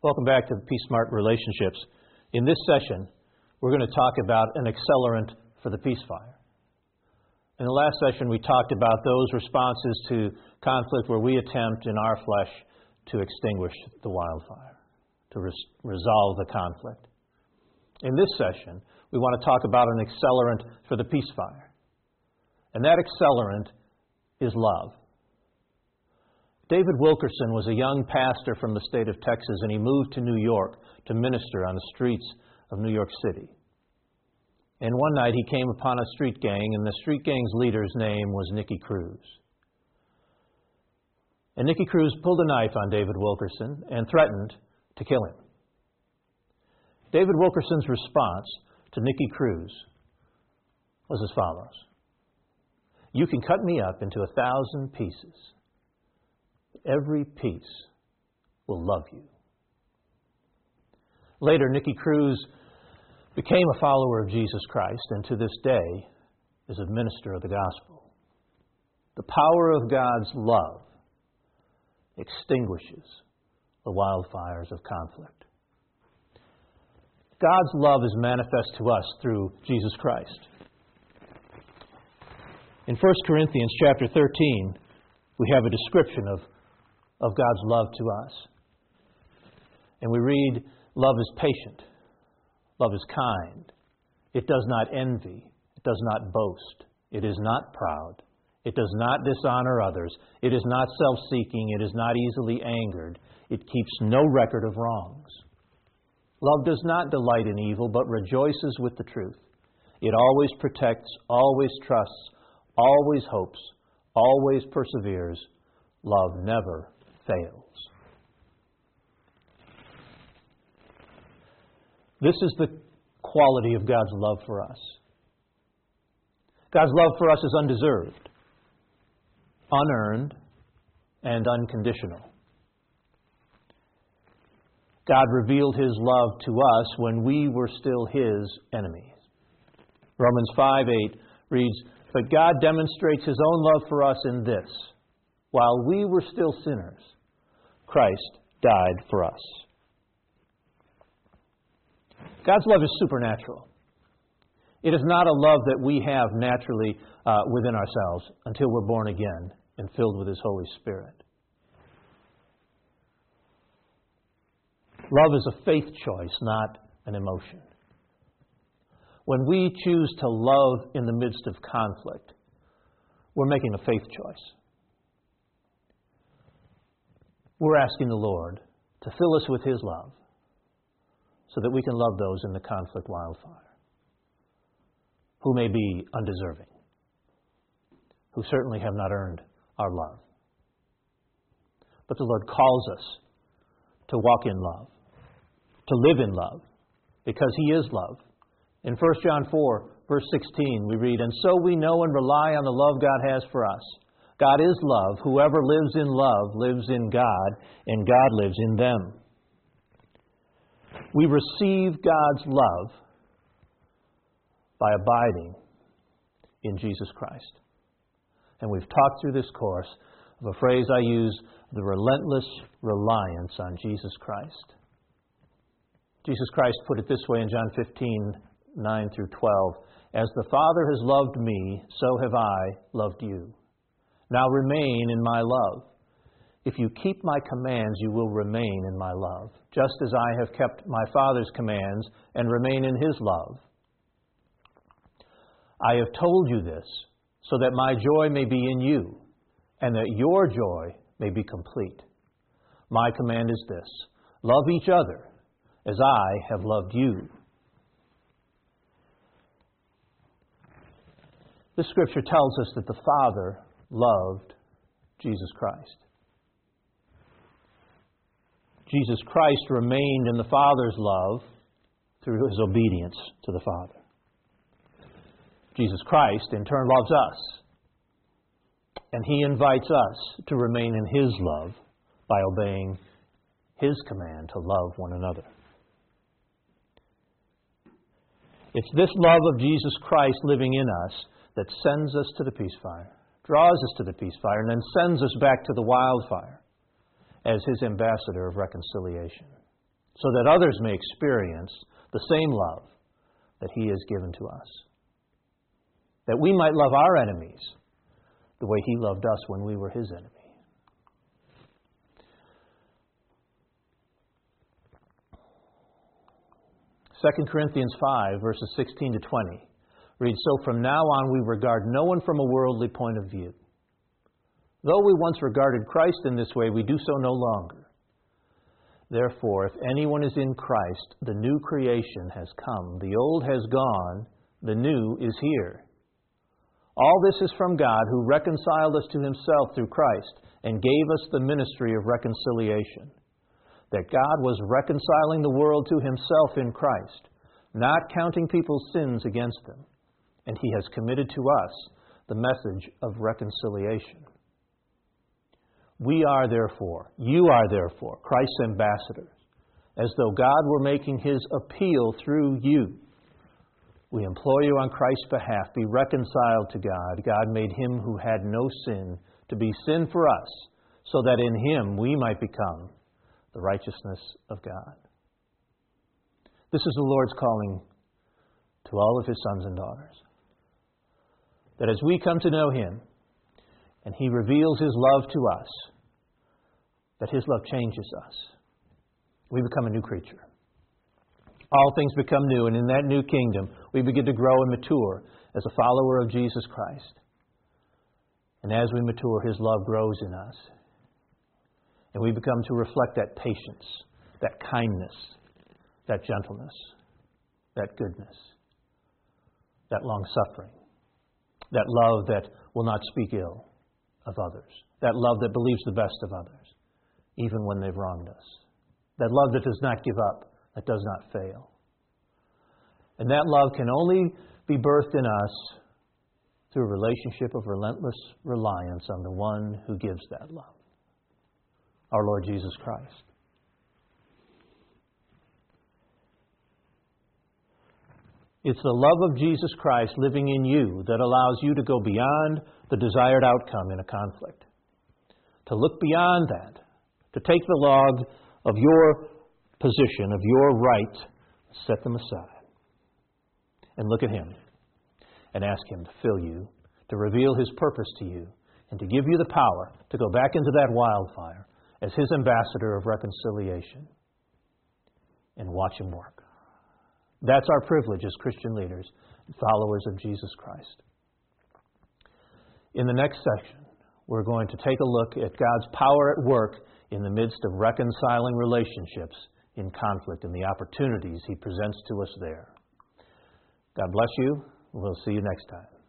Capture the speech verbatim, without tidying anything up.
Welcome back to Peace Smart Relationships. In this session, we're going to talk about an accelerant for the peace fire. In the last session, we talked about those responses to conflict where we attempt in our flesh to extinguish the wildfire, to res- resolve the conflict. In this session, we want to talk about an accelerant for the peace fire. And that accelerant is love. David Wilkerson was a young pastor from the state of Texas, and he moved to New York to minister on the streets of New York City. And one night he came upon a street gang, and the street gang's leader's name was Nicky Cruz. And Nicky Cruz pulled a knife on David Wilkerson and threatened to kill him. David Wilkerson's response to Nicky Cruz was as follows: "You can cut me up into a thousand pieces. Every piece will love you." Later, Nicky Cruz became a follower of Jesus Christ, and to this day is a minister of the gospel. The power of God's love extinguishes the wildfires of conflict. God's love is manifest to us through Jesus Christ. In First Corinthians chapter thirteen, we have a description of of God's love to us. And we read, "Love is patient. Love is kind. It does not envy. It does not boast. It is not proud. It does not dishonor others. It is not self-seeking. It is not easily angered. It keeps no record of wrongs. Love does not delight in evil, but rejoices with the truth. It always protects, always trusts, always hopes, always perseveres. Love never fails." This is the quality of God's love for us. God's love for us is undeserved, unearned, and unconditional. God revealed His love to us when we were still His enemies. Romans five eight reads, "But God demonstrates His own love for us in this: while we were still sinners, Christ died for us." God's love is supernatural. It is not a love that we have naturally uh, within ourselves until we're born again and filled with His Holy Spirit. Love is a faith choice, not an emotion. When we choose to love in the midst of conflict, we're making a faith choice. We're asking the Lord to fill us with His love so that we can love those in the conflict wildfire who may be undeserving, who certainly have not earned our love. But the Lord calls us to walk in love, to live in love, because He is love. In First John four, verse sixteen, we read, "And so we know and rely on the love God has for us. God is love. Whoever lives in love lives in God, and God lives in them." We receive God's love by abiding in Jesus Christ. And we've talked through this course of a phrase I use, the relentless reliance on Jesus Christ. Jesus Christ put it this way in John fifteen, nine through twelve, "As the Father has loved me, so have I loved you. Now remain in my love. If you keep my commands, you will remain in my love, just as I have kept my Father's commands and remain in His love. I have told you this so that my joy may be in you and that your joy may be complete. My command is this: love each other as I have loved you." This scripture tells us that the Father loved Jesus Christ. Jesus Christ remained in the Father's love through His obedience to the Father. Jesus Christ, in turn, loves us, and He invites us to remain in His love by obeying His command to love one another. It's this love of Jesus Christ living in us that sends us to the peace fire, draws us to the peace fire, and then sends us back to the wildfire as His ambassador of reconciliation. so that others may experience the same love that He has given to us. That we might love our enemies the way He loved us when we were His enemy. Second Corinthians five, verses sixteen to twenty, reads, "So from now on we regard no one from a worldly point of view. Though we once regarded Christ in this way, we do so no longer. Therefore, if anyone is in Christ, the new creation has come. The old has gone, the new is here. All this is from God, who reconciled us to Himself through Christ and gave us the ministry of reconciliation. That God was reconciling the world to Himself in Christ, not counting people's sins against them. And He has committed to us the message of reconciliation. We are therefore, you are therefore, Christ's ambassadors, as though God were making His appeal through you. We implore you on Christ's behalf, be reconciled to God. God made Him who had no sin to be sin for us, so that in Him we might become the righteousness of God." This is the Lord's calling to all of His sons and daughters. That as we come to know Him, and He reveals His love to us, that His love changes us. We become a new creature. All things become new, and in that new kingdom, we begin to grow and mature as a follower of Jesus Christ. And as we mature, His love grows in us. And we become to reflect that patience, that kindness, that gentleness, that goodness, that long-suffering, that love that will not speak ill of others, that love that believes the best of others, even when they've wronged us, that love that does not give up, that does not fail. And that love can only be birthed in us through a relationship of relentless reliance on the one who gives that love, our Lord Jesus Christ. It's the love of Jesus Christ living in you that allows you to go beyond the desired outcome in a conflict, to look beyond that, to take the log of your position, of your right, set them aside, and look at Him and ask Him to fill you, to reveal His purpose to you, and to give you the power to go back into that wildfire as His ambassador of reconciliation and watch Him work. That's our privilege as Christian leaders and followers of Jesus Christ. In the next section, we're going to take a look at God's power at work in the midst of reconciling relationships in conflict and the opportunities He presents to us there. God bless you. We'll see you next time.